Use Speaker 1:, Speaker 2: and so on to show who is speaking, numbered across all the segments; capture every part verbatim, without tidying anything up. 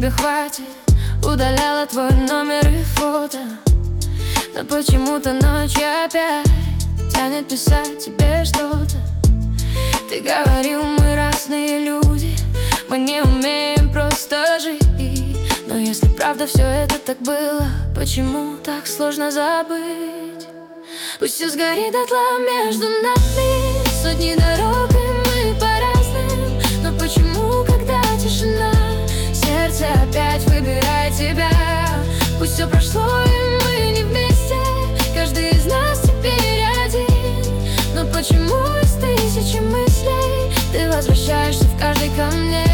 Speaker 1: тебе хватит. Удаляла твой номер и фото, но почему-то ночью опять тянет писать тебе что-то. Ты говорил, мы разные люди, мы не умеем просто жить. Но если правда все это так было, почему так сложно забыть? Пусть все сгорит дотла между нами, сотни дорог, и мы по разным. Но почему, когда тишина, сердце опять выбирает тебя? Пусть все прошло, и мы не вместе, каждый из нас теперь один. Но почему из тысячи мыслей ты возвращаешься в каждой ко мне?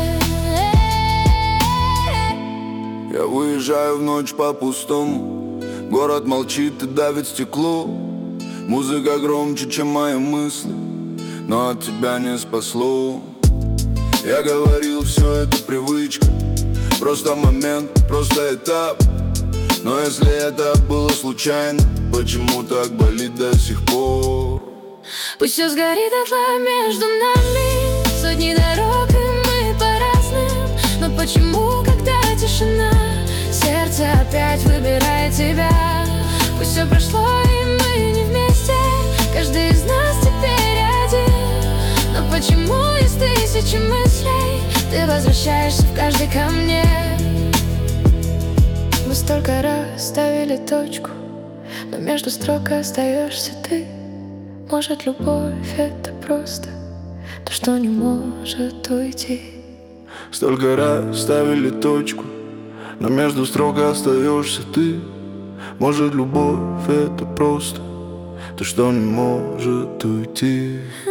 Speaker 2: Я выезжаю в ночь по пустому, город молчит и давит стекло. Музыка громче, чем мои мысли, но от тебя не спасло. Я говорил, все это привычка, просто момент, просто этап. Но если это было случайно, почему так болит до сих пор?
Speaker 1: Пусть все сгорит дотла между нами, сотни дорог, и мы по разным. Но почему, когда тишина, сердце опять выбирает тебя? Пусть все прошло, и мы не вместе, каждый из нас теперь один. Но почему из тысячи мыслей ты возвращаешься в каждый ко мне? Мы столько раз ставили точку, но между строк остаешься ты. Может, любовь — это просто то, что не может уйти.
Speaker 2: Столько раз ставили точку, но между строк остаешься ты. Может, любовь — это просто то, что не может уйти.